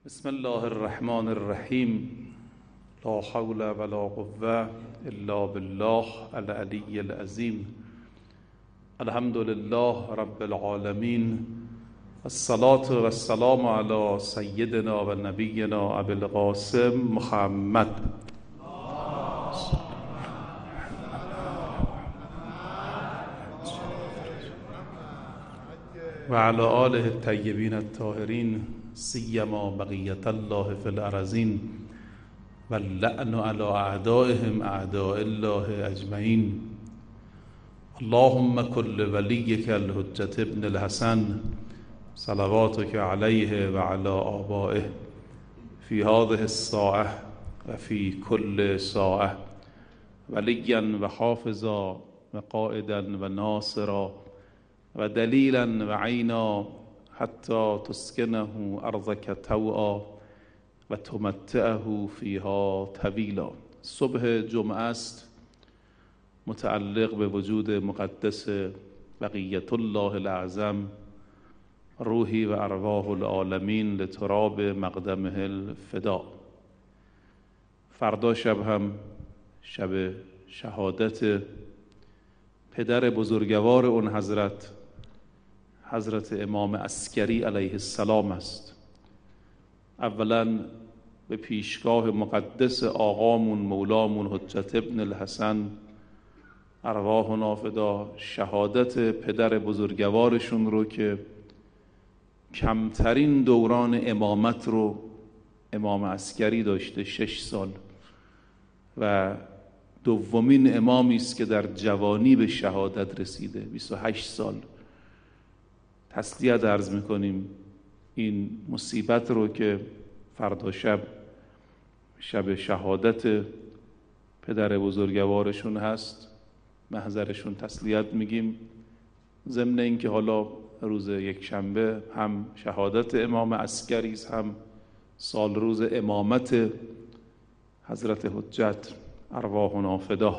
بسم الله الرحمن الرحیم. لا حول ولا قوة الا بالله العلی العظیم. الحمد لله رب العالمین. الصلاة و السلام علی سیدنا و نبینا ابی القاسم محمد و علی آله الطیبین الطاهرین، سیما بقیة الله فی الارضین و اللعن علی اعدائهم اعداء الله اجمعین. اللهم کل ولیک الحجة ابن الحسن صلواتک علیه و علی آبائه فی هذه الساعة و فی کل ساعة ولیا و حافظا و قائدا و ناصرا و دلیلا و عینا حتی تسکنه ارضک طوعا و تمتعه فیها طویلا. صبح جمعه است، متعلق به وجود مقدس بقیت الله الاعظم، روحی و ارواح العالمین لتراب مقدمه الفدا. فردا شب هم شب شهادت پدر بزرگوار اون حضرت امام عسکری علیه السلام است. اولا به پیشگاه مقدس آقامون مولامون حجت ابن الحسن ارواحنا فدا، شهادت پدر بزرگوارشون رو که کمترین دوران امامت رو امام عسکری داشته، 6 سال، و دومین امامی است که در جوانی به شهادت رسیده، 28 سال. تسلیت عرض میکنیم این مصیبت رو که فردا شب شهادت پدر بزرگوارشون هست، محضرشون تسلیت میگیم. ضمن این که حالا روز یکشنبه هم شهادت امام عسکری است، هم سال روز امامت حضرت حجت ارواحنا فدا.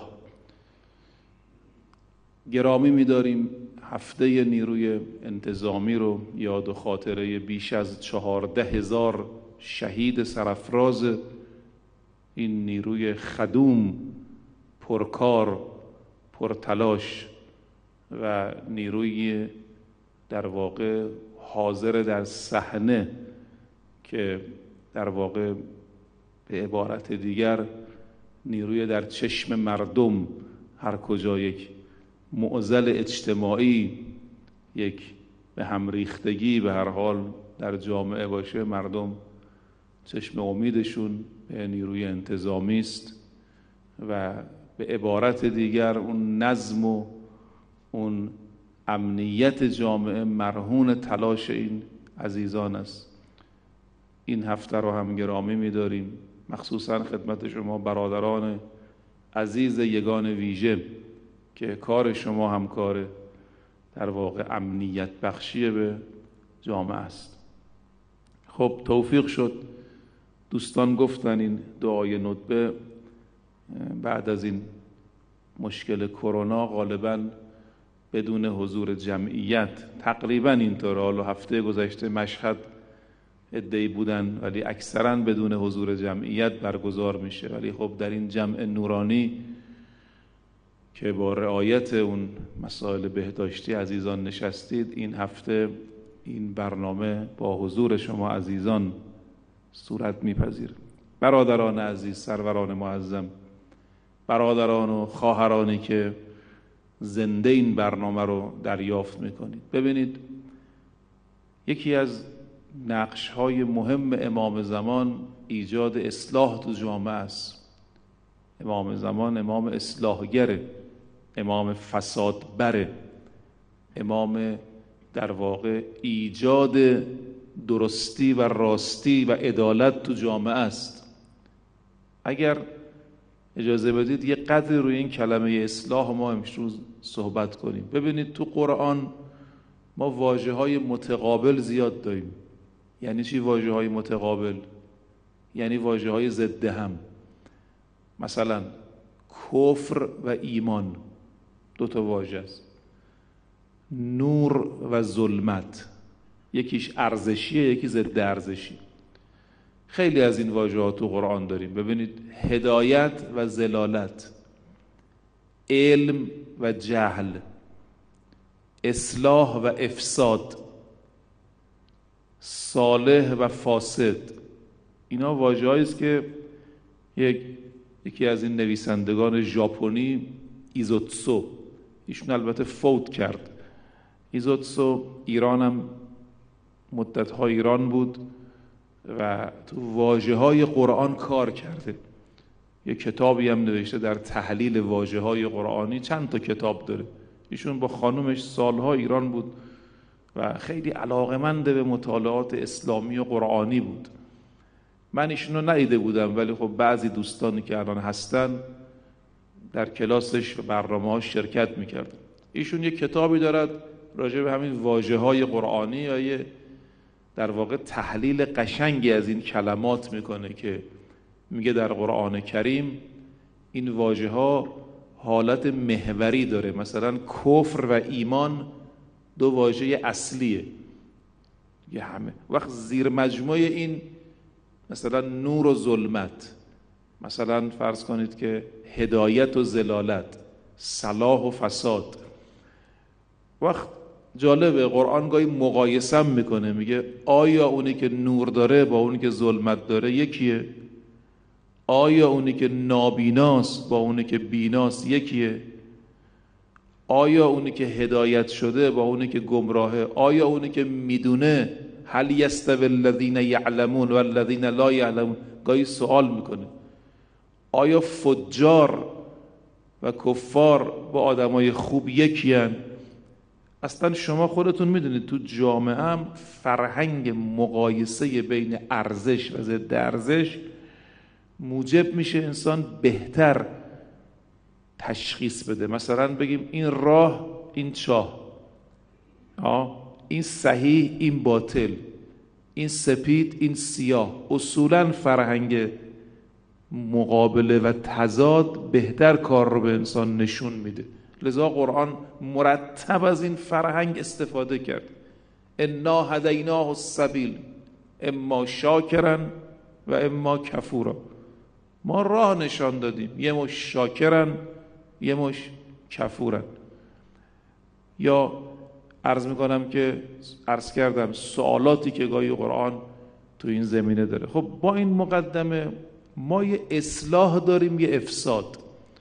گرامی می‌داریم هفته نیروی انتظامی رو یاد و خاطره بیش از 14,000 شهید سرافراز این نیروی خدوم، پرکار، پرتلاش و نیروی در واقع حاضر در صحنه که در واقع به عبارت دیگر نیروی در چشم مردم، هر کجا یک معضل اجتماعی، یک به هم ریختگی به هر حال در جامعه باشه، مردم چشم امیدشون به نیروی انتظامی است و به عبارت دیگر اون نظم و اون امنیت جامعه مرهون تلاش این عزیزان است. این هفته رو هم گرامی می‌داریم، مخصوصا خدمت شما برادران عزیز یگان ویژه که کار شما هم کار در واقع امنیت بخشی به جامعه است. خب توفیق شد، دوستان گفتن این دعای ندبه بعد از این مشکل کرونا غالباً بدون حضور جمعیت، تقریباً اینطور. حالا هفته گذشته مشهد عده‌ای بودن ولی اکثراً بدون حضور جمعیت برگزار میشه، ولی خب در این جمع نورانی که با رعایت اون مسائل بهداشتی عزیزان نشستید، این هفته این برنامه با حضور شما عزیزان صورت میپذیره. برادران عزیز، سروران معظم، برادران و خواهرانی که زنده این برنامه رو دریافت میکنید، ببینید یکی از نقش‌های مهم امام زمان ایجاد اصلاح تو جامعه است. امام زمان امام اصلاحگره، امام فسادبره، امام در واقع ایجاد درستی و راستی و عدالت تو جامعه است. اگر اجازه بدید یه قدری روی این کلمه اصلاح ما امروز صحبت کنیم. ببینید تو قرآن ما واژه‌های متقابل زیاد داریم. یعنی چی واژه‌های متقابل؟ یعنی واژه‌های ضد هم. مثلا کفر و ایمان 2 تا واژه است. نور و ظلمت، یکیش ارزشیه یکی ضد ارزشی. خیلی از این واژه‌ها تو قرآن داریم. ببینید، هدایت و ضلالت، علم و جهل، اصلاح و افساد، صالح و فاسد، اینا واژه‌هایی است که یکی از این نویسندگان ژاپنی، ایزوتسو، ایشون البته فوت کرد. ایزوتسو ایرانم مدت‌ها ایران بود و تو واژه‌های قرآن کار کرده. یک کتابی هم نوشته در تحلیل واژه‌های قرآنی، چند تا کتاب داره. ایشون با خانومش سالها ایران بود و خیلی علاقه‌مند به مطالعات اسلامی و قرآنی بود. من ایشون رو ندیده بودم، ولی خب بعضی دوستانی که الان هستن در کلاسش و برنامه‌هاش شرکت می‌کردن. ایشون یک کتابی دارد راجع به همین واژه‌های قرآنی، یا در واقع تحلیل قشنگی از این کلمات میکنه که میگه در قرآن کریم این واژه‌ها حالت محوری داره. مثلا کفر و ایمان دو واژه اصلیه، یه همه وقت زیر مجموعه این مثلا نور و ظلمت، مثلا فرض کنید که هدایت و ضلالت، صلاح و فساد. وقت جالبه قرآن گاهی مقایسه میکنه، میگه آیا اونی که نور داره با اونی که ظلمت داره یکیه؟ آیا اونی که نابیناست با اونی که بیناست یکیه؟ آیا اونی که هدایت شده با اونی که گمراهه؟ آیا اونی که میدونه هل یستوی الذین یعلمون و الذین لا یعلمون؟ گاهی سوال میکنه آیا فجار و کفار با آدمای خوب یکیان؟ اصلا شما خودتون میدونید تو جامعه هم فرهنگ مقایسه بین ارزش و ضد ارزش موجب میشه انسان بهتر تشخیص بده. مثلا بگیم این راه، این چاه، این صحیح، این باطل، این سپید، این سیاه. اصولا فرهنگ مقابله و تضاد بهتر کار رو به انسان نشون میده. لذا قرآن مرتب از این فرهنگ استفاده کرد. انا هدیناه السبیل اما شاکرا و اما کفورا. ما راه نشان دادیم، یه مش شاکرن یه مش کفورن. یا عرض کردم سوالاتی که گاهی قرآن تو این زمینه داره. خب با این مقدمه ما یه اصلاح داریم، یه افساد.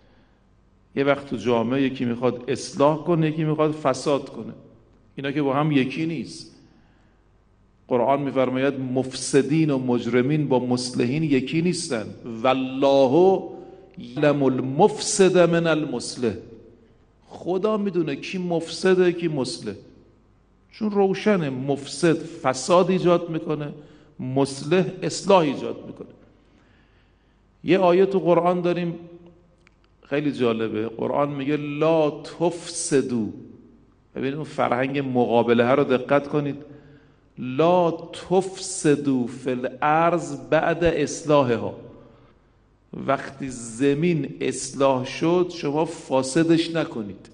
یه وقت تو جامعه یکی میخواد اصلاح کنه، یکی میخواد فساد کنه. اینا که با هم یکی نیست. قرآن میفرماید مفسدین و مجرمین با مصلحین یکی نیستن. والله یعلم المفسد من المصلح. خدا میدونه کی مفسده کی مصلح، چون روشنه. مفسد فساد ایجاد میکنه، مصلح اصلاح ایجاد میکنه. یه آیه تو قرآن داریم خیلی جالبه. قرآن میگه لا تفسدو. ببینید اون فرهنگ مقابله ها رو دقت کنید. لا تفسدو فی الارض بعد اصلاحها. وقتی زمین اصلاح شد شما فاسدش نکنید.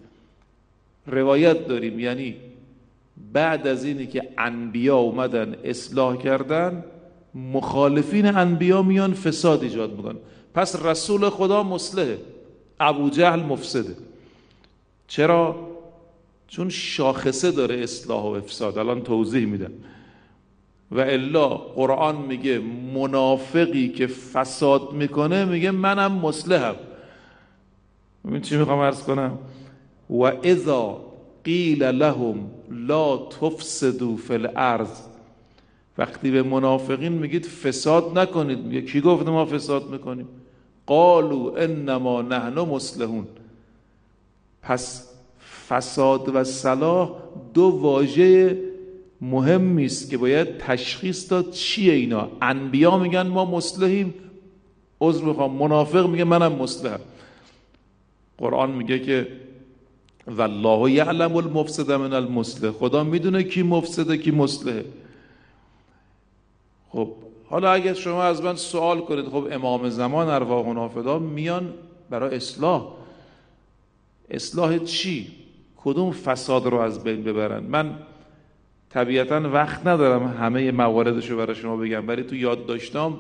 روایت داریم، یعنی بعد از اینی که انبیا اومدن اصلاح کردن، مخالفین انبیا میان فساد ایجاد میکنن. پس رسول خدا مصلحه، ابو جهل مفسده. چرا؟ چون شاخصه داره اصلاح و افساد. الان توضیح میدم. و الا قرآن میگه منافقی که فساد میکنه میگه منم مصلحم. ببین چی میخوام عرض کنم. و اذا قیل لهم لا تفسدوا فی الارض. وقتی به منافقین میگید فساد نکنید، میگه کی گفت ما فساد میکنیم؟ قالوا انما نحن مصلحون. پس فساد و صلاح دو واژه مهمی است که باید تشخیص داد چیه اینا. انبیا میگن ما مصلحیم، عذر میخوام، منافق میگه منم مصلحم. قرآن میگه که والله یعلم المفسد من المصلح. خدا میدونه کی مفسده کی مصلحه. خب حالا اگر شما از من سوال کنید خب امام زمان ارواحنا فدا میان برای اصلاح چی؟ کدوم فساد رو از بین ببرن؟ من طبیعتاً وقت ندارم همه مواردشو برای شما بگم، ولی تو یادداشتام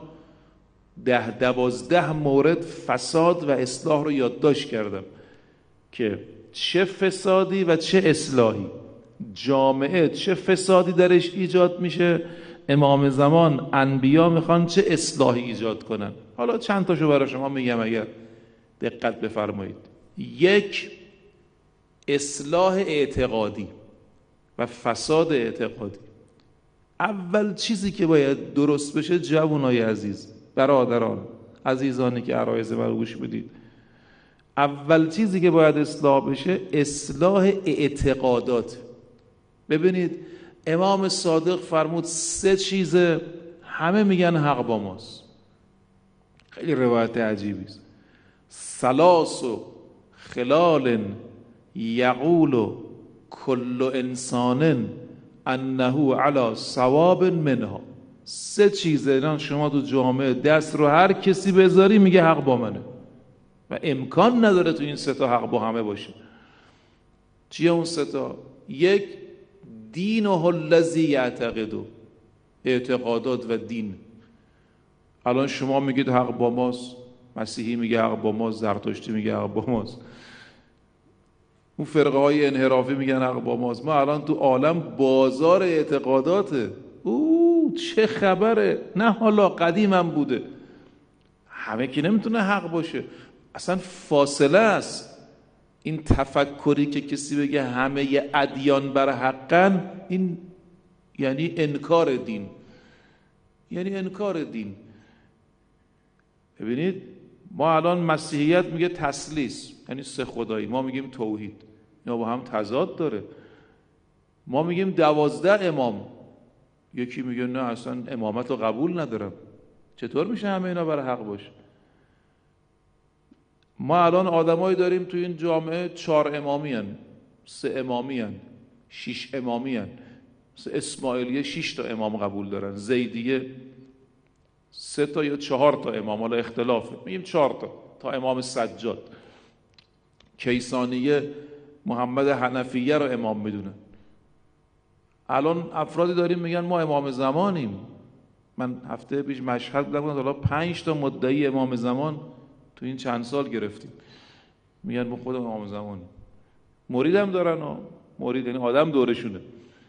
10-12 مورد فساد و اصلاح رو یادداشت کردم که چه فسادی و چه اصلاحی، جامعه چه فسادی درش ایجاد میشه، امام زمان انبیا میخوان چه اصلاحی ایجاد کنن. حالا چند تاشو برای شما میگم اگر دقت بفرمایید. 1. اصلاح اعتقادی و فساد اعتقادی. اول چیزی که باید درست بشه جوانای عزیز، برادران عزیزانی که عرایض من گوش بدید، اول چیزی که باید اصلاح بشه اصلاح اعتقادات. ببینید امام صادق فرمود 3 چیز همه میگن حق با ماست. خیلی روایت عجیبی است. 3 خلال یقول کل انسان انه علی صواب منها. 3 چیز اینا شما تو جامعه دست رو هر کسی بذاری میگه حق با منه و امکان نداره تو این 3 تا حق با همه باشه. چیه اون 3 تا؟ 1. دینه الذی یعتقد، اعتقادات و دین. الان شما میگید حق با ماست، مسیحی میگه حق با ماست، زرتشتی میگه حق با ماست، اون فرقه های انحرافی میگن حق با ماست. ما الان تو عالم بازار اعتقاداته. چه خبره؟ نه حالا قدیمم بوده. همه که نمیتونه حق باشه، اصلا فاصله است. این تفکری که کسی بگه همه ادیان بر حقن، این یعنی انکار دین، یعنی انکار دین. ببینید ما الان مسیحیت میگه تثلیث یعنی 3 خدایی، ما میگیم توحید. اینا با هم تضاد داره. ما میگیم 12 امام، یکی میگه نه اصلا امامت رو قبول ندارم. چطور میشه همه اینا برای حق باشه؟ ما الان آدمایی داریم تو این جامعه 4 امامی هن، 3 امامی هن، 6 امامی هن. اسماعیلیه 6 تا امام قبول دارن، زیدیه 3 تا یا 4 تا امام، حالا اختلافه، میگیم 4 تا امام سجاد. کیسانیه محمد حنفیه رو امام میدونن. الان افرادی داریم میگن ما امام زمانیم. من هفته پیش مشهد بودم، حالا 5 تا مدعی امام زمان تو این چند سال گرفتیم، میگن ما خود امام زمانیم. مریدم دارن ها، مرید یعنی آدم دورشونه.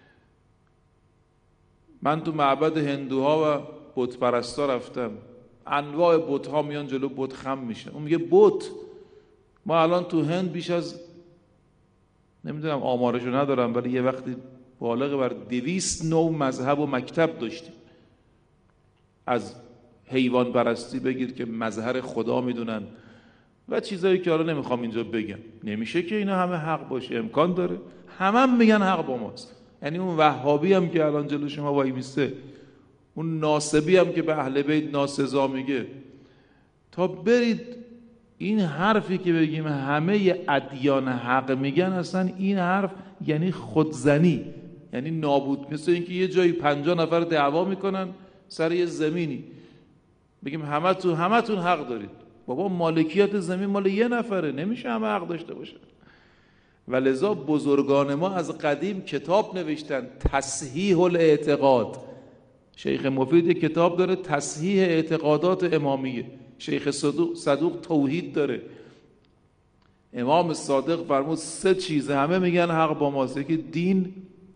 من تو معبد هندوها و بت پرستا رفتم، انواع بت ها میان جلو بت خم میشن. اون میگه بت، ما الان تو هند بیش از، نمیدونم آمارشو ندارم، ولی یه وقتی بالغ بر 200 نوع مذهب و مکتب داشتیم. از حیوان پرستی بگیر که مظهر خدا میدونن و چیزایی که حالا نمیخوام اینجا بگم. نمیشه که اینا همه حق باشه، امکان داره همه میگن حق با ماست. یعنی اون وهابی هم که الان جلو شما وای میسته، اون ناصبی هم که به اهل بیت ناسزا میگه، تا برید این حرفی که بگیم همه ادیان حق میگن، اصلا این حرف یعنی خودزنی، یعنی نابود. مثل اینکه یه جایی 50 نفر دعوا میکنن سر یه زمینی، بگیم همتون حق دارید. بابا مالکیت زمین مال یه نفره، نمیشه همه حق داشته باشه. و لذا بزرگان ما از قدیم کتاب نوشتن تصحیح الاعتقاد. شیخ مفید یک کتاب داره تصحیح اعتقادات امامیه، شیخ صدوق توحید داره. امام صادق فرمود 3 چیز همه میگن حق با ماست. یکی دین،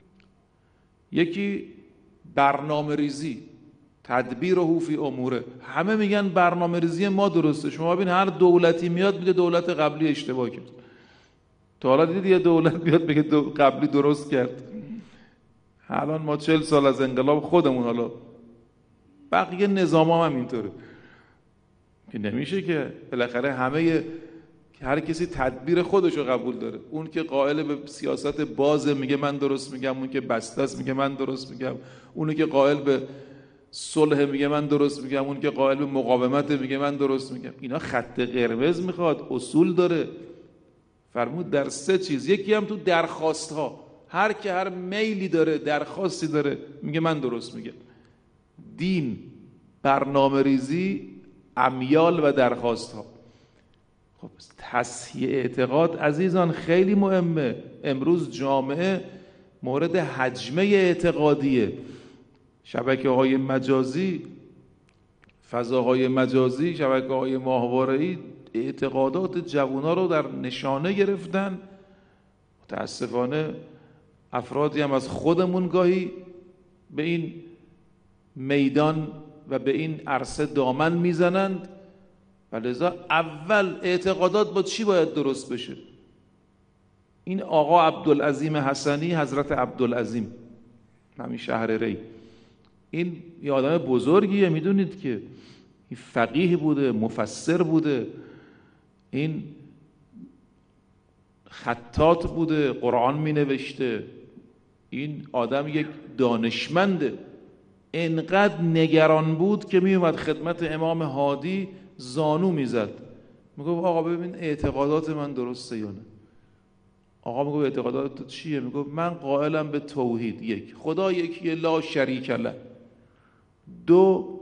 یکی برنامه ریزی، تدبیره فی اموره. همه میگن برنامه ریزی ما درسته. شما ببین هر دولتی میاد میگه دولت قبلی اشتباه کرد. تا حالا دیدید یه دولت بیاد بگه قبلی درست کرد؟ الان ما 40 سال از انقلاب خودمون، حالا بقیه نظام هم اینطوره که نمیشه که بالاخره همه، هر کسی تدبیر خودشو قبول داره. اون که قائل به سیاست بازه میگه من درست میگم، اون که بسته است میگه من درست میگم، اون که قائل به صلح میگه من درست میگم، اون که قائل به مقاومت میگه من درست میگم. اینا خط قرمز میخواد، اصول داره. فرمود در 3 چیز. یکی هم تو درخواست ها، هر که هر میلی داره، درخواستی داره، میگه من درست میگم. دین، برنامه ریزی، امیال و درخواست ها. خب تصحیح اعتقاد عزیزان خیلی مهمه. امروز جامعه مورد حجمه اعتقادیه. شبکه‌های مجازی، فضاهای مجازی، شبکه‌های ماهواره‌ای اعتقادات جوونا رو در نشانه گرفتن. متاسفانه افرادی هم از خودمون گاهی به این میدان و به این عرصه دامن میزنند و لذا اول اعتقادات با چی باید درست بشه؟ این آقا عبدالعظیم حسنی، حضرت عبدالعظیم، همین شهر ری، این یه آدم بزرگیه، میدونید که این فقیه بوده، مفسر بوده، این خطاط بوده، قرآن می نوشته، این آدم یک دانشمنده. انقدر نگران بود که می اومد خدمت امام هادی زانو می زد، می گفت آقا ببین اعتقادات من درسته یا نه؟ آقا می گفت اعتقادات چیه؟ می گفت من قائلم به توحید، یک خدا یکی، لا شریک له، دو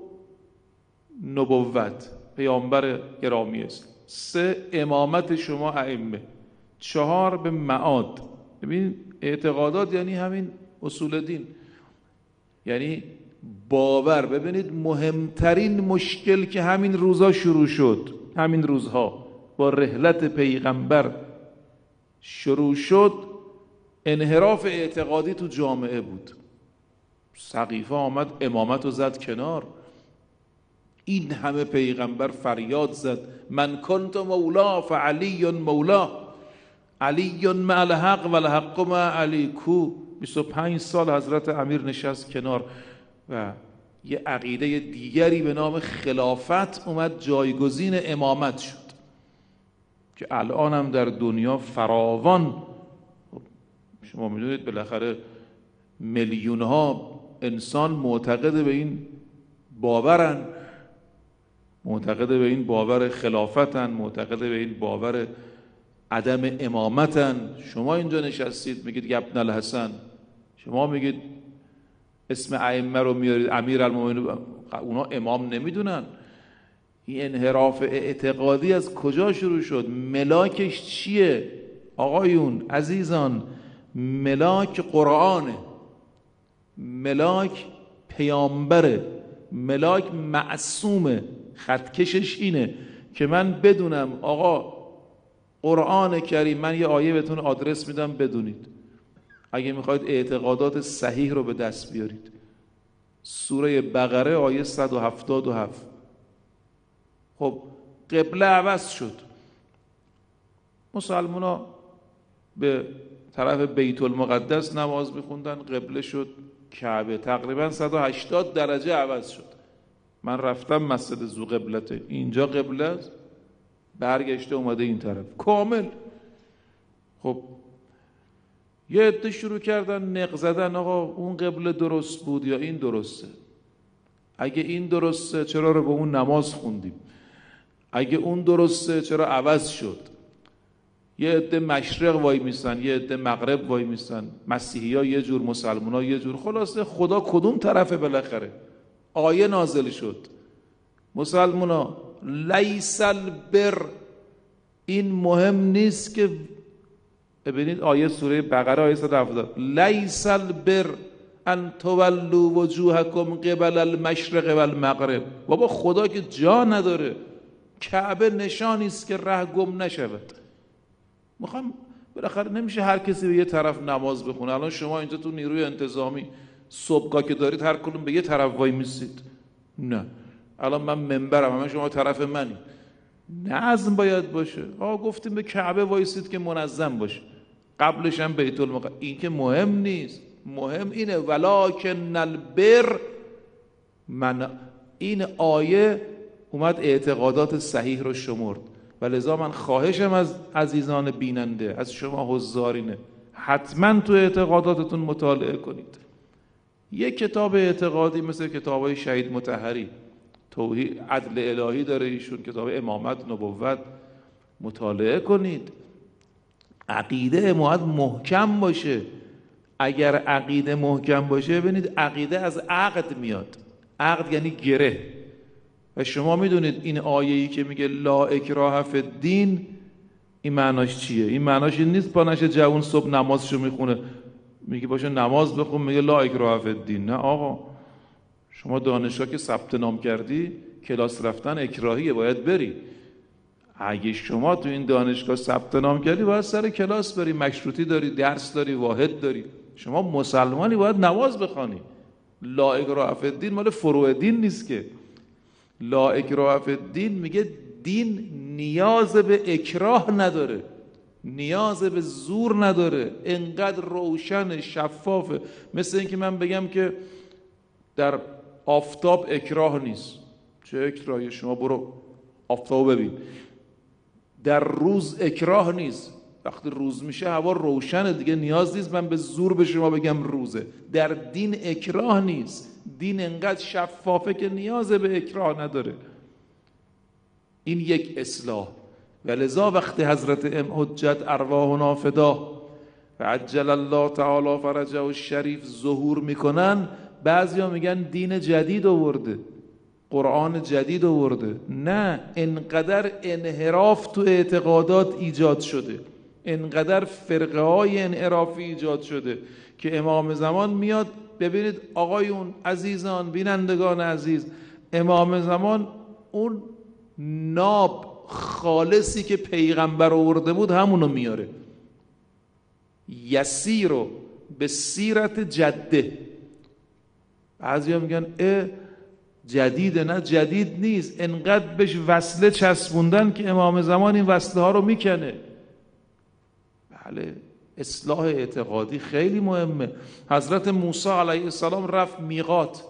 نبوت، پیامبر گرامی است، سه امامت شما ائمه، چهار به معاد. ببین اعتقادات یعنی همین اصول دین، یعنی باور. ببینید مهمترین مشکل که همین روزها شروع شد، همین روزها با رحلت پیغمبر شروع شد، انحراف اعتقادی تو جامعه بود. سقیفه آمد امامت رو زد کنار، این همه پیغمبر فریاد زد من کنت مولا فعلی مولا، علی مع الحق و الحق مع علی. کو 25 سال حضرت امیر نشست کنار و یه عقیده دیگری به نام خلافت اومد جایگزین امامت شد که الان هم در دنیا فراوان، شما میدونید بالاخره میلیون ها انسان معتقد به این باورن، معتقد به این باور خلافتن، معتقد به این باور عدم امامتن. شما اینجا نشستید میگید ابن الحسن، شما میگید اسم ائمه رو میارید امیرالمومنین، اونا امام نمیدونن. این انحراف اعتقادی از کجا شروع شد؟ ملاکش چیه آقایون عزیزان؟ ملاک قرآنه، ملاک پیامبره، ملاک معصومه. خطکشش اینه که من بدونم آقا قرآن کریم، من یه آیه بهتون آدرس میدم بدونید اگه میخواید اعتقادات صحیح رو به دست بیارید. سوره بقره آیه 177. خب قبله عوض شد، مسلمان ها به طرف بیت المقدس نماز میخوندن، قبله شد کعبه، تقریبا 180 درجه عوض شد. من رفتم مسجد ذو قبلته، اینجا قبله است، برگشته اومده این طرف کامل. خب یه عده شروع کردن نق زدن آقا اون قبله درست بود یا این درسته؟ اگه این درسته چرا رو به اون نماز خوندیم؟ اگه اون درسته چرا عوض شد؟ یه عده مشرق وای میسن، یه عده مغرب وای میسن، مسیحی ها یه جور، مسلمان ها یه جور. خلاصه خدا کدوم طرفه؟ بالاخره آیه نازل شد مسلمان ها لیس البر، این مهم نیست که، ببینید آیه سوره بقره آیه 170، لیس البر ان تولوا وجوهکم قبل المشرق و المغرب. بابا خدا که جا نداره، کعبه نشانی است که ره گم نشود. میخوام بالاخره نمیشه هر کسی به یه طرف نماز بخونه. الان شما اینجا تو نیروی انتظامی صبحگاه که دارید هر کدوم به یه طرف وای میسید؟ نه، الان من منبرم، همه شما طرف منی. نظم باید باشه. گفتیم به کعبه وایسید که منظم باشه، قبلش هم بیت المقدس. این که مهم نیست، مهم اینه ولکن البر من. این آیه اومد اعتقادات صحیح رو شمرد و لذا من خواهشم از عزیزان بیننده، از شما حضارینه، حتما تو اعتقاداتتون مطالعه کنید. یک کتاب اعتقادی مثل کتابای شهید مطهری، توحید عدل الهی داره ایشون، کتاب امامت نبوت، مطالعه کنید. عقیده باید محکم باشه. اگر عقیده محکم باشه، ببینید عقیده از عقد میاد. عقد یعنی گره. و شما میدونید این آیه‌ای که میگه لا اکراه فی الدین، این معناش چیه؟ این معناش این نیست پانش جوان صبح نمازشو میخونه میگه باشه نماز بخون، میگه لا اکراه فی الدین. نه آقا، شما دانشگاه که ثبت نام کردی کلاس رفتن اکراهیه، باید بری. اگه شما تو این دانشگاه ثبت نام کردی باید سر کلاس بری، مشروطی داری، درس داری، واحد داری. شما مسلمانی باید نماز بخوانی. لا اکراه فی الدین مال فروع دین نیست که. لا اکراه فی الدین میگه دین نیاز به اکراه نداره، نیاز به زور نداره، انقدر روشن شفافه. مثل اینکه من بگم که در آفتاب اکراه نیست. چه اکراهی؟ شما برو آفتاب ببین. در روز اکراه نیست، وقتی روز میشه هوا روشنه دیگه، نیاز نیست من به زور به شما بگم روزه. در دین اکراه نیست، دین انقدر شفافه که نیاز به اکراه نداره. این یک اصلاح. ولذا وقتی حضرت ام حجت ارواحنا فدا و عجل الله تعالی فرجه الشریف ظهور میکنن، بعضیا میگن دین جدید آورده، قرآن جدید آورده. نه، انقدر انحراف تو اعتقادات ایجاد شده، انقدر فرقه های انحرافی ایجاد شده که امام زمان میاد. ببینید آقایون عزیزان، بینندگان عزیز، امام زمان اون ناب خالصی که پیغمبر آورده بود همونو میاره. یسیرو به سیرت جده. بعضیا میگن جدیده. نه جدید نیست، انقدر بهش وصله چسبوندن که امام زمان این وصله ها رو میکنه. بله، اصلاح اعتقادی خیلی مهمه. حضرت موسی علیه السلام رفت میقات،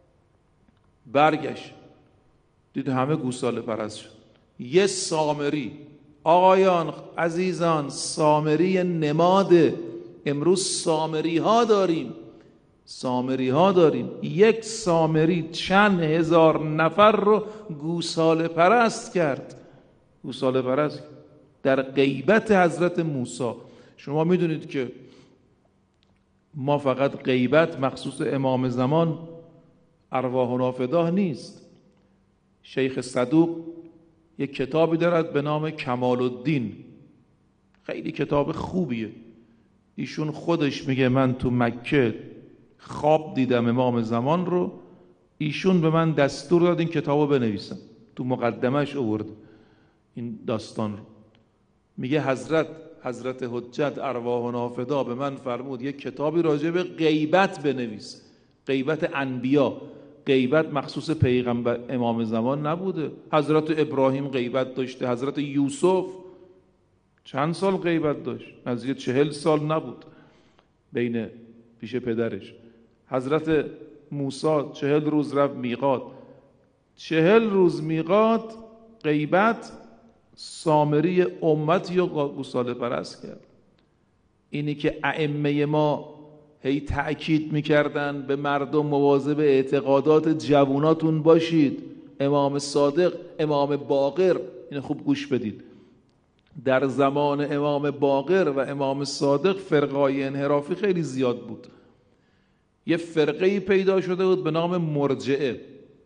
برگشت دید همه گوساله پرست شد. یه سامری، آقایان عزیزان، سامری نماده. امروز سامری ها داریم، سامری ها داریم. یک سامری چند هزار نفر رو گوساله پرست کرد، گوساله پرست در غیبت حضرت موسی. شما میدونید که ما فقط غیبت مخصوص امام زمان ارواحنا فداه نیست. شیخ صدوق یک کتابی دارد به نام کمال الدین، خیلی کتاب خوبیه. ایشون خودش میگه من تو مکه خواب دیدم امام زمان رو، ایشون به من دستور داد این کتابو بنویسم. تو مقدمش آورد این داستان رو. میگه حضرت حجت ارواحنا فدا به من فرمود یک کتابی راجع به غیبت بنویس، غیبت انبیا. غیبت مخصوص پیغمبر امام زمان نبوده. حضرت ابراهیم غیبت داشته، حضرت یوسف چند سال غیبت داشت؟ نزدیک 40 سال نبود بین پیش پدرش. حضرت موسی 40 روز رفت میقات، 40 روز میقات غیبت. سامری امتی و گوساله پرست کرد. اینی که ائمه ما هی تأکید میکردن به مردم مواظب اعتقادات جواناتون باشید. امام صادق، امام باقر، اینو خوب گوش بدید، در زمان امام باقر و امام صادق فرقای انحرافی خیلی زیاد بود. یه فرقه‌ای پیدا شده بود به نام مرجعه.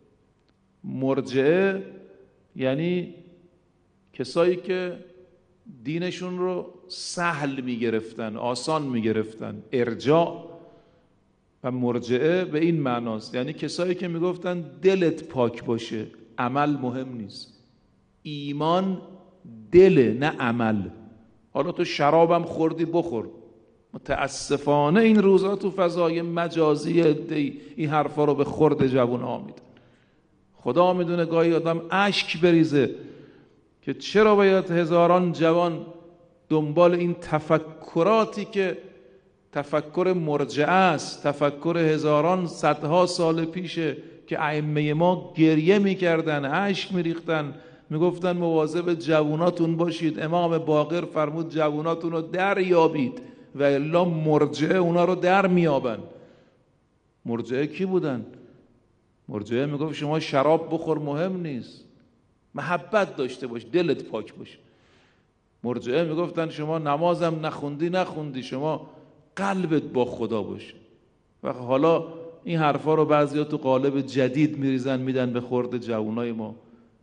مرجعه یعنی کسایی که دینشون رو سهل میگرفتن، آسان میگرفتن. ارجاع و مرجعه به این معناست، یعنی کسایی که میگفتن دلت پاک باشه، عمل مهم نیست. ایمان دله نه عمل. حالا تو شرابم خوردی بخور. متاسفانه این روزا تو فضای مجازی این حرفا رو به خورد جوان ها میدن. خدا میدونه گاهی آدم اشک بریزه که چرا باید هزاران جوان دنبال این تفکراتی که تفکر مرجعه است، تفکر هزاران صدها سال پیشه که ائمه ما گریه میکردن، اشک میریختن، میگفتن مواظب جواناتون باشید. امام باقر فرمود جواناتون رو در یابید و الا مرجعه اونا رو در میابن. مرجعه کی بودن؟ مرجعه میگفت شما شراب بخور مهم نیست، محبت داشته باش، دلت پاک باشه. مرجعه میگفتن شما نمازم نخوندی، شما قلبت با خدا باشه. و حالا این حرفا رو بعضیا تو قالب جدید میریزن میدن به خورد جوانای ما.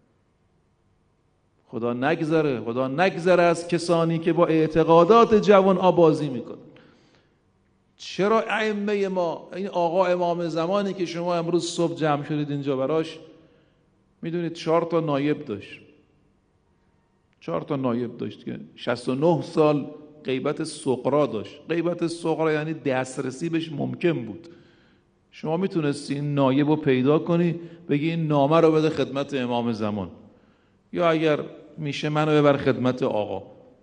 خدا نگذره از کسانی که با اعتقادات جوان بازی میکنن. چرا ائمه ما، این آقا امام زمانی که شما امروز صبح جمع شدید اینجا براش، میدونید 4 تا نایب داشت، 4 تا نایب داشت که 69 سال غیبت صغرا داشت. غیبت صغرا یعنی دسترسی بهش ممکن بود. شما میتونستی این نایب رو پیدا کنی بگی این نامه رو بده خدمت امام زمان، یا اگر میشه منو ببر خدمت آقا.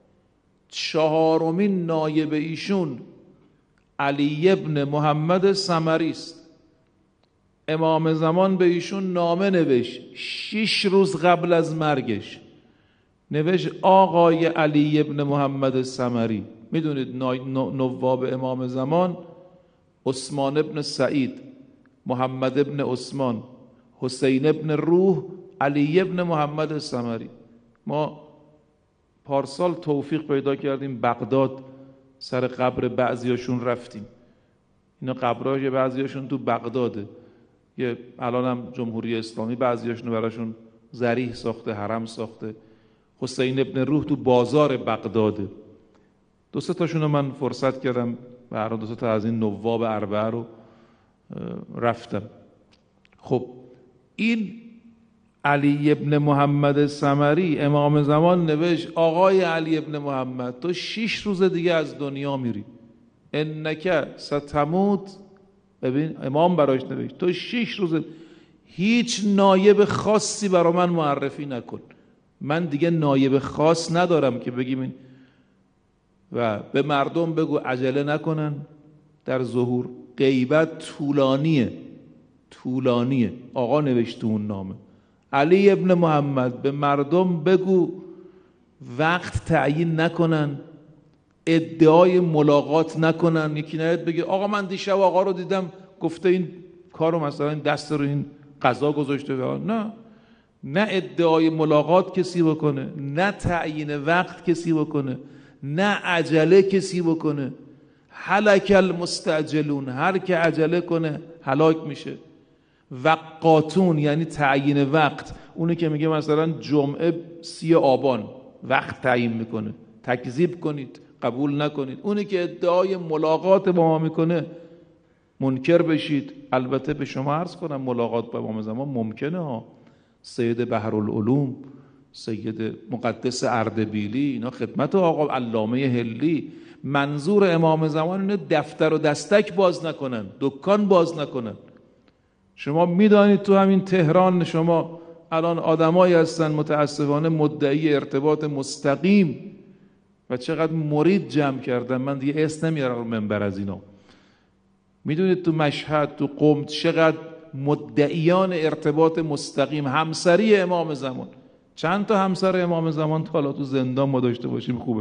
4مین نایب ایشون علی ابن محمد سمری است. امام زمان به ایشون نامه نوشت 6 روز قبل از مرگش، نوشت آقای علی ابن محمد سمری. میدونید نواب امام زمان عثمان ابن سعید، محمد ابن عثمان، حسین ابن روح، علی ابن محمد سمری. ما پارسال توفیق پیدا کردیم بغداد سر قبر بعضیاشون رفتیم. اینا قبرهای بعضیاشون تو بغداده، یه الان هم جمهوری اسلامی بعضیاشون براشون ضریح ساخته، حرم ساخته. حسین ابن روح تو بازار بغداده. 2-3 تاشون رو من فرصت کردم، برای 2-3 تا از این نواب اربعه رو رفتم. خب این علی ابن محمد سمری امام زمان نوشت آقای علی ابن محمد تو 6 روز دیگه از دنیا میری، انک ستموت. ببین امام براش نوشت تو 6 روز، هیچ نایب خاصی برا من معرفی نکن، من دیگه نایب خاص ندارم که بگیم این. و به مردم بگو عجله نکنن در ظهور. غیبت طولانیه. آقا نوشت اون نامه علی ابن محمد به مردم بگو وقت تعیین نکنن، ادعای ملاقات نکنن. یکی نیاد بگه آقا من دیشب آقا رو دیدم گفته این کارو، مثلا این دست رو این قضا گذاشته. نه ادعای ملاقات کسی بکنه، نه تعیین وقت کسی بکنه، نه عجله کسی بکنه. هلک المستعجلون، هر که عجله کنه هلاک میشه. وقاتون یعنی تعیین وقت، اونی که میگه مثلا جمعه 30 آبان وقت تعیین میکنه، تکذیب کنید، قبول نکنید. اونی که ادعای ملاقات با ما میکنه منکر بشید. البته به شما عرض کنم ملاقات با امام زمان ممکنه ها. سید بحرالعلوم، سید مقدس اردبیلی، اینا خدمت آقا علامه هلی. منظور امام زمان اینه دفتر و دستک باز نکنن، دکان باز نکنن. شما میدانید تو همین تهران شما الان آدمایی هستن متاسفانه مدعی ارتباط مستقیم و چقدر مرید جمع کردن. من دیگه اسم نمیارم رو منبر از اینا. میدونید تو مشهد، تو قم چقدر مدعیان ارتباط مستقیم، همسری امام زمان. چند تا همسر امام زمان تا حالا تو زندان ما داشته باشیم خوبه.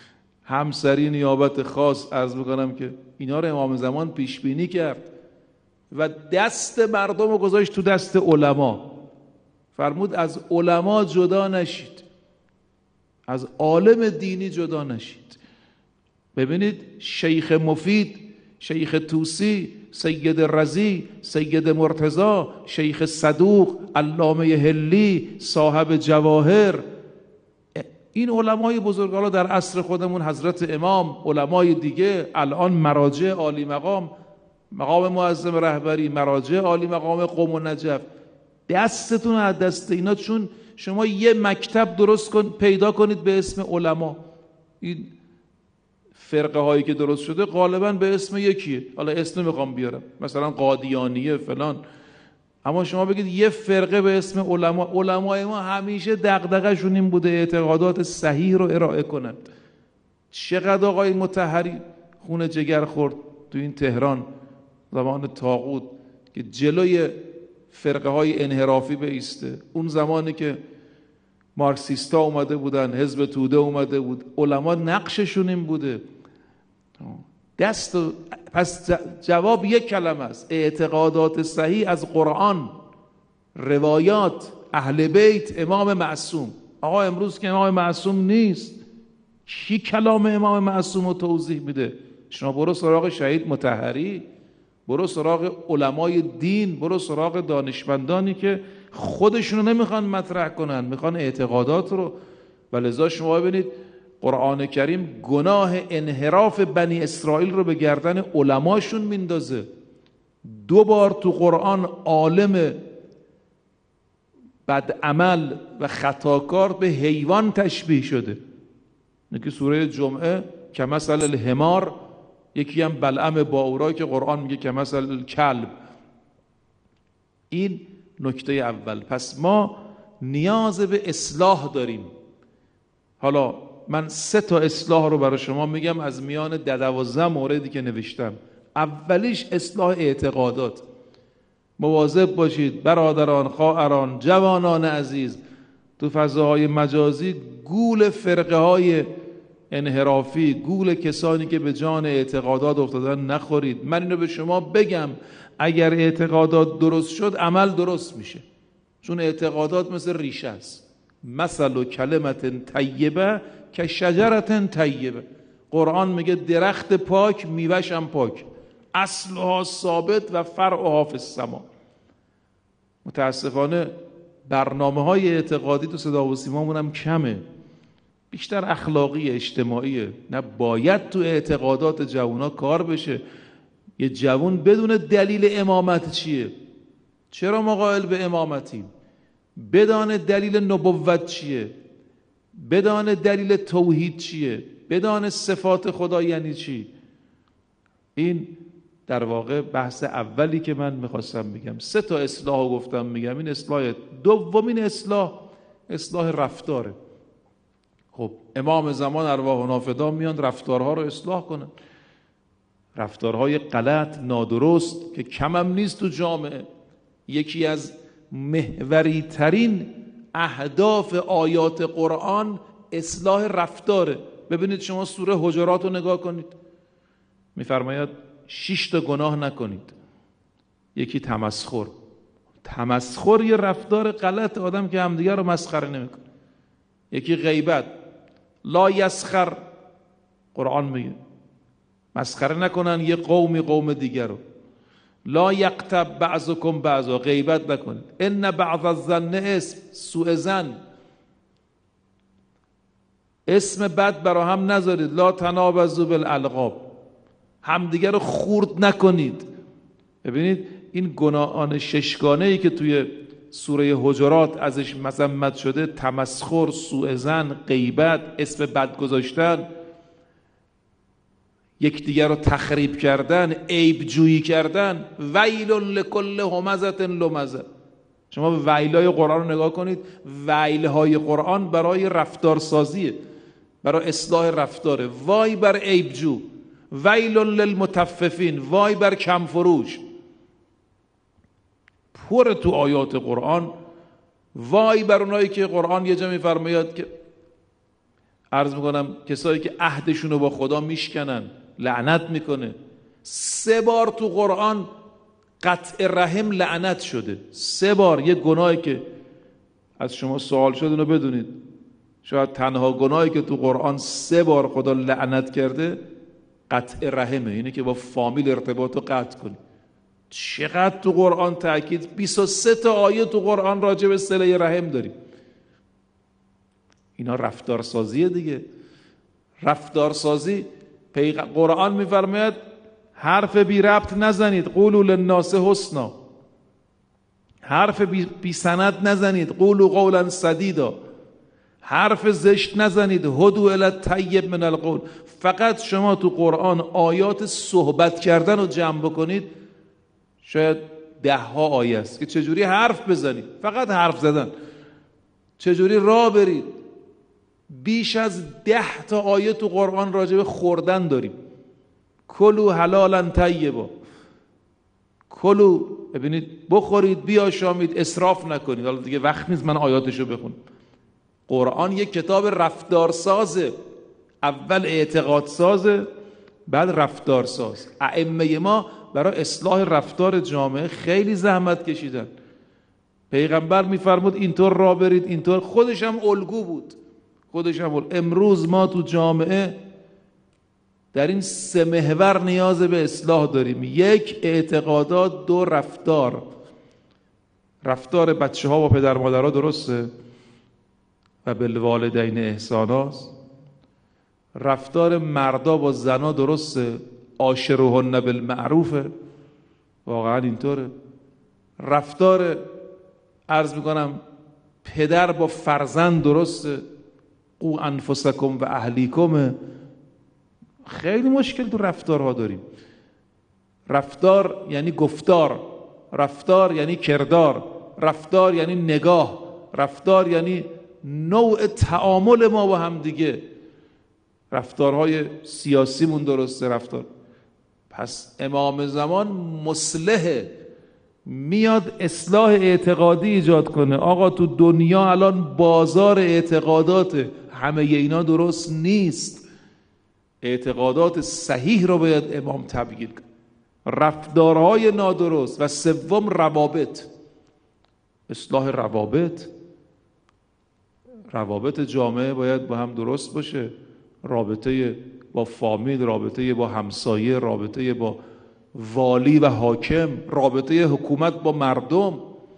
همسری نیابت خاص، عرض میکنم که اینا رو امام زمان پیش بینی کرد و دست مردم رو گذاشت تو دست علما. فرمود از علما جدا نشید، از عالم دینی جدا نشید. ببینید شیخ مفید، شیخ توسی، سید رضی، سید مرتضی، شیخ صدوق، علامه هلی، صاحب جواهر، این علمای بزرگوار در عصر خودمون، حضرت امام، علمای دیگه، الان مراجع عالی مقام، مقام معظم رهبری، مراجع عالی مقام قم و نجف. دستتون از دست اینا، چون شما یه مکتب درست پیدا کنید به اسم علما. این فرقه هایی که درست شده غالبا به اسم یکیه، حالا اسم میخوام بیارم مثلا قادیانیه فلان، اما شما بگید یه فرقه به اسم علما. علمای ما همیشه دغدغه‌شون این بوده اعتقادات صحیح رو ارائه کنند. چقدر آقای مطهری خون جگر خورد تو این تهران زمان طاغوت که جلوی فرقه های انحرافی بایسته. اون زمانی که مارکسیستا اومده بودن، حزب توده اومده بود، علما نقششون این بوده. پس جواب یک کلمه است: اعتقادات صحیح از قرآن، روایات، اهل بیت، امام معصوم. آقا امروز که امام معصوم نیست، کی کلام امام معصوم رو توضیح میده؟ شما برو سراغ شهید مطهری، برو سراغ علمای دین، برو سراغ دانشمندانی که خودشونو نمیخوان مطرح کنن، میخوان اعتقادات رو. ولذا شما ببینید قرآن کریم گناه انحراف بنی اسرائیل رو به گردن علماشون میندازه. 2 بار تو قرآن عالم بدعمل و خطاکار به حیوان تشبیه شده. یکی سوره جمعه که مثل الحمار، یکی هم بلعم باورا که قرآن میگه که مثل الکلب. این نکته اول. پس ما نیاز به اصلاح داریم. حالا من 3 تا اصلاح رو برای شما میگم از میان 12 موردی که نوشتم. اولیش اصلاح اعتقادات. مواظب باشید برادران، خواهران، جوانان عزیز، تو فضاهای مجازی گول فرقه های انحرافی، گول کسانی که به جان اعتقادات افتادن نخورید. من اینو به شما بگم، اگر اعتقادات درست شد عمل درست میشه، چون اعتقادات مثل ریشه است. مثل کلمت طیبه که شجرت طیبه. قرآن میگه درخت پاک میوه‌ش هم پاک، اصلها ثابت و فرعها فی السما. متاسفانه برنامه‌های اعتقادی تو صدا و سیمامون هم کمه، بیشتر اخلاقی اجتماعیه. نه، باید تو اعتقادات جوونا کار بشه. یه جوون بدون دلیل امامت چیه، چرا ما قائل به امامتیم، بدان دلیل نبوت چیه، بدان دلیل توحید چیه، بدان صفات خدا یعنی چی. این در واقع بحث اولی که من میخواستم بگم. 3 تا اصلاح گفتم میگم، این اصلاح. دومین اصلاح رفتاره. خب امام زمان ارواح و نافدا میان رفتارها رو اصلاح کنن، رفتارهای غلط، نادرست که کمم نیست تو جامعه. یکی از محوری ترین اهداف آیات قرآن اصلاح رفتاره. ببینید شما سوره حجرات رو نگاه کنید، میفرماید 6 تا گناه نکنید. یکی تمسخر یه رفتار غلط، آدم که همدیگر رو مسخره نمیکنه. یکی غیبت، لا یسخر، قرآن میگه مسخره نکنن یه قوم دیگر رو. لا یغتب بعضکم بعضا، غیبت نکنید. ان بعض الظن اسم، سوء ظن، اسم بد برا هم نذارید. لا تنابزوا بالالقاب، همدیگر رو خورد نکنید. ببینید این گناهان 6گانه‌ای که توی سوره حجرات ازش مذمت شده، تمسخر، سوء ظن، غیبت، اسم بد گذاشتن، یکدیگر رو تخریب کردن، عیب جویی کردن. ویل لکل همزة لمزة. شما به ویلای قرآن رو نگاه کنید. ویلهای قرآن برای رفتارسازیه، برای اصلاح رفتاره. وای بر عیب جو، ویل للمطففین، وای بر کم فروش. پر تو آیات قرآن وای بر اونایی که قرآن یه جا میفرماید که عرض میکنم کسایی که عهدشون رو با خدا میشکنن، لعنت میکنه. 3 بار تو قرآن قطع رحم لعنت شده. 3 بار. یه گناهی که از شما سوال شد اونو بدونید، شاید تنها گناهی که تو قرآن 3 بار خدا لعنت کرده قطع رحمه، اینه که با فامیل ارتباط رو قطع کنی. چقدر تو قرآن تأکید، 23 تا آیه تو قرآن راجع به صله رحم داریم. اینا رفتارسازیه دیگه. رفتارسازی قرآن میفرماید حرف بی ربط نزنید، قولوا للناس حسنا. حرف بی سند نزنید، قولوا قولا سدیدا. حرف زشت نزنید، هدوا الی الطیب من القول. فقط شما تو قرآن آیات صحبت کردن رو جمع بکنید، شاید 10 آیه است که چجوری حرف بزنید، فقط حرف زدن، چجوری راه برید. بیش از 10 تا آیه تو قرآن راجع به خوردن داریم. کلوا حلالا طیبا، کلوا، ببینید بخورید بیاشامید، اسراف نکنید. حالا دیگه وقت نیست من آیاتشو بخونم. قرآن یک کتاب رفتارسازه، اول اعتقاد سازه بعد رفتارساز. ائمه ما برای اصلاح رفتار جامعه خیلی زحمت کشیدن. پیغمبر میفرمود اینطور راه برید، اینطور. خودش هم الگو بود، امروز ما تو جامعه در این 3 محور نیاز به اصلاح داریم. 1 اعتقادات، 2 رفتار. رفتار بچه ها با پدر مادرها درسته و بالوالدین احسانا است. رفتار مردا با زنا درسته؟ عاشرهن بالمعروفه؟ واقعا اینطوره؟ رفتار عرض میکنم پدر با فرزند درسته؟ قو انفسکم و اهلیکم. خیلی مشکل تو رفتارها داریم. رفتار یعنی گفتار، رفتار یعنی کردار، رفتار یعنی نگاه، رفتار یعنی نوع تعامل ما با هم دیگه. رفتارهای سیاسیمون درسته؟ رفتار. پس امام زمان مصلحه، میاد اصلاح اعتقادی ایجاد کنه. آقا تو دنیا الان بازار اعتقاداته، همه اینا درست نیست. اعتقادات صحیح رو باید امام تبیین کنه. رفتارهای نادرست. و سوم روابط، اصلاح روابط. روابط جامعه باید با هم درست باشه. رابطه با فامیل، رابطه با همسایه، رابطه با والی و حاکم، رابطه حکومت با مردم.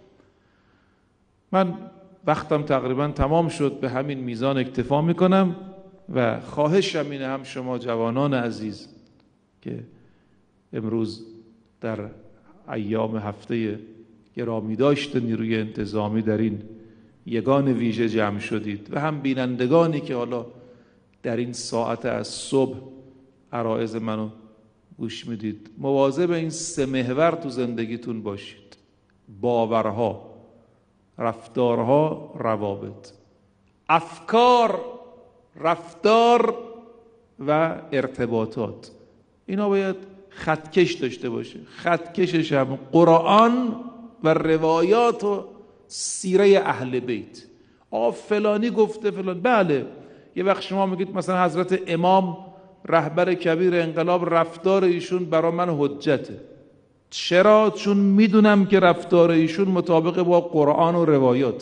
من وقتم تقریبا تمام شد، به همین میزان اکتفا میکنم و خواهشم اینه هم شما جوانان عزیز که امروز در ایام هفته گرامی داشت نیروی انتظامی در این یگان ویژه جمع شدید و هم بینندگانی که حالا در این ساعت از صبح عرایض منو گوش میدید، مواظب این سه محور تو زندگیتون باشید: باورها، رفتارها، روابط. افکار، رفتار و ارتباطات، اینا باید خطکش داشته باشه. خطکشش هم قرآن و روایات و سیره اهل بیت. فلانی گفته فلان. بله، یه وقت شما میگید مثلا حضرت امام رهبر کبیر انقلاب رفتار ایشون برا من حجته. چرا؟ چون میدونم که رفتار ایشون مطابق با قرآن و روایات.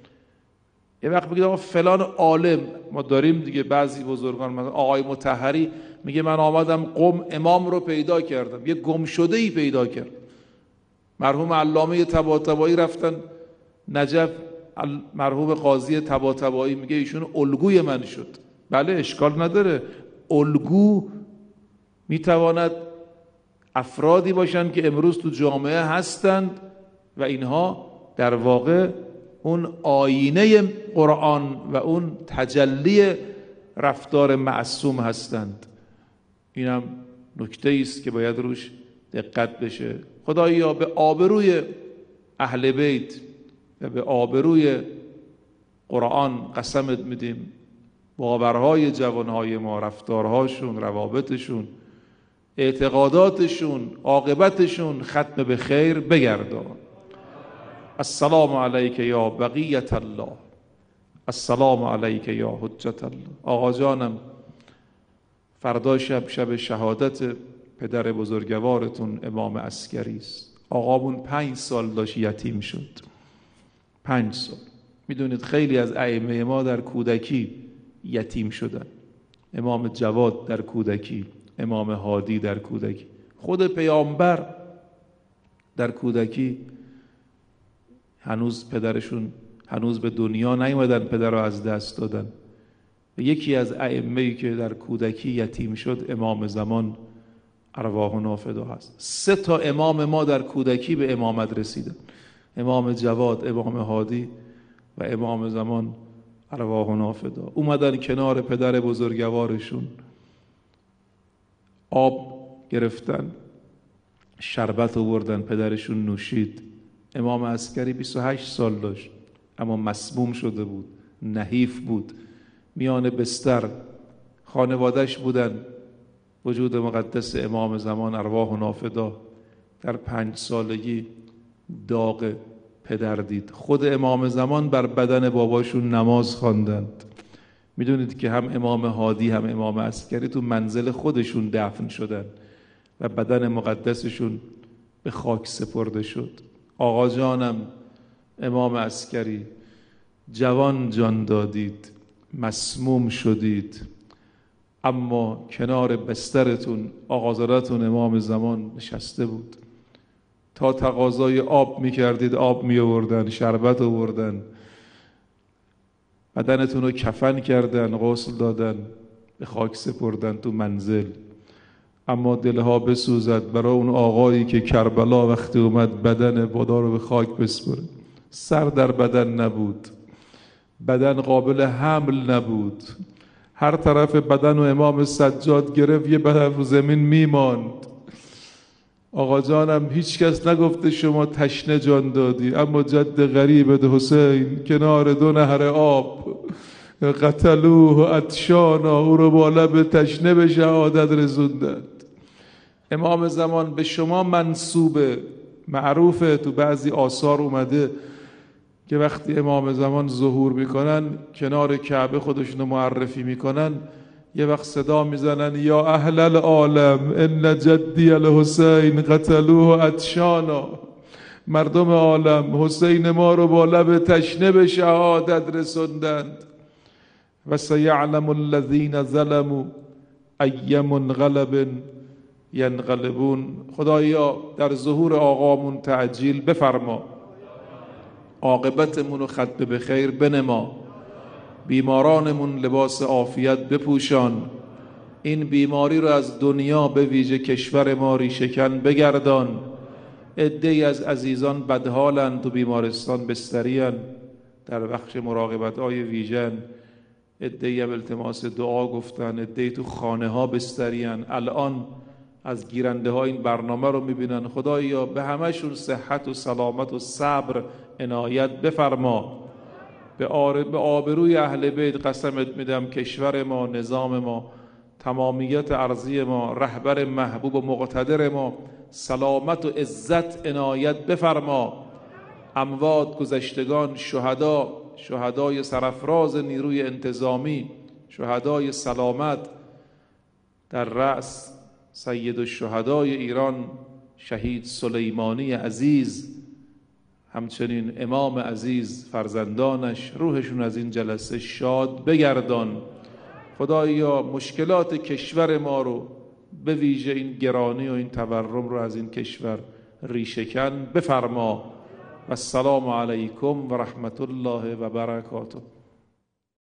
یه وقت بگید آقا فلان عالم، ما داریم دیگه بعضی بزرگان، مثلا آقای مطهری میگه من آمدم قم امام رو پیدا کردم. یه گمشده‌ای پیدا کرد. مرحوم علامه طباطبایی رفتن نجف، مرحوم قاضی طباطبایی میگه ایشون الگوی من شد. بله، اشکال نداره. الگو میتواند افرادی باشند که امروز تو جامعه هستند و اینها در واقع اون آینه قرآن و اون تجلی رفتار معصوم هستند. اینم نکته است که باید روش دقت بشه. خدایا به آبروی اهل بیت و به آبروی قرآن قسمت میدیم باورهای جوانهای ما، رفتارهاشون، روابطشون، اعتقاداتشون، عاقبتشون ختم به خیر بگردان. السلام علیک یا بقیت الله، السلام علیک یا حجت الله. آقا جانم فردا شب شهادت پدر بزرگوارتون امام عسکری است. آقامون 5 سال داشت یتیم شد. 5 سال. میدونید خیلی از ائمه ما در کودکی یتیم شدن. امام جواد در کودکی، امام هادی در کودکی، خود پیامبر در کودکی. هنوز پدرشون هنوز به دنیا نیومدن، پدر رو از دست دادن. یکی از ائمه‌ای که در کودکی یتیم شد امام زمان ارواحنا فدا هست. 3 تا امام ما در کودکی به امامت رسیدن: امام جواد، امام هادی و امام زمان ارواحنا فدا. اومدن کنار پدر بزرگوارشون، آب گرفتن، شربت آوردن، پدرشون نوشید. امام عسکری 28 سال داشت اما مسموم شده بود، نحیف بود. میان بستر خانواده‌اش بودن. وجود مقدس امام زمان ارواحنا فدا در 5 سالگی داغ پدر دید. خود امام زمان بر بدن باباشون نماز خواندند. میدونید که هم امام هادی هم امام عسکری تو منزل خودشون دفن شدن و بدن مقدسشون به خاک سپرده شد. آقا جانم امام عسکری جوان جان دادید، مسموم شدید، اما کنار بسترتون آقازادتون امام زمان نشسته بود. تا تقاضای آب میکردید آب میآوردن، شربت آوردن، بدنتون رو کفن کردن، غسل دادن، به خاک سپردن تو منزل. اما دلها بسوزد برای اون آقایی که کربلا وقتی اومد بدن بادا رو به خاک بسپره. سر در بدن نبود، بدن قابل حمل نبود، هر طرف بدن و امام سجاد گرفت، یه بدن رو زمین میماند. آقا جانم هیچ کس نگفته شما تشنه جان دادی، اما جد غریبت حسین کنار 2 نهر آب قتلوه عطشانا، او رو با لب تشنه به شهادت رسوندند. امام زمان به شما منسوبه. معروفه تو بعضی آثار اومده که وقتی امام زمان ظهور میکنن کنار کعبه خودشونو معرفی میکنن، یه وقت صدا میزنن یا اهل العالم ان جدی الحسین قتلوه عطشانا. مردم عالم حسین ما رو با لب تشنه به شهادت رسوندند. و سیعلم الذین ظلموا ای منقلب ینقلبون. خدایا در ظهور آقامون تعجیل بفرما، عاقبتمون رو ختم به خیر بنما، بیمارانمون لباس عافیت بپوشان، این بیماری رو از دنیا به ویژه کشور ما ریشه‌کن بگردان. عده‌ای از عزیزان بدحالند و بیمارستان بستریان، در بخش مراقبت‌های ویژن. عده‌ای هم التماس دعا گفتن، عده‌ای تو خانه ها بستریان. الان از گیرنده ها این برنامه رو میبینن. خدایا به همشون صحت و سلامت و صبر عنایت بفرما. به آبروی اهل بیت قسمت میدم کشور ما، نظام ما، تمامیت ارضی ما، رهبر محبوب و مقتدر ما سلامت و عزت عنایت بفرما. اموات، گذشتگان، شهدای سرافراز نیروی انتظامی، شهدای سلامت، در رأس سید الشهدای ایران شهید سلیمانی عزیز، همچنین امام عزیز، فرزندانش، روحشون از این جلسه شاد بگردان. خدایا مشکلات کشور ما رو به ویژه این گرانی و این تورم رو از این کشور ریشه‌کن بفرما. و السلام علیکم و رحمت الله و برکاته.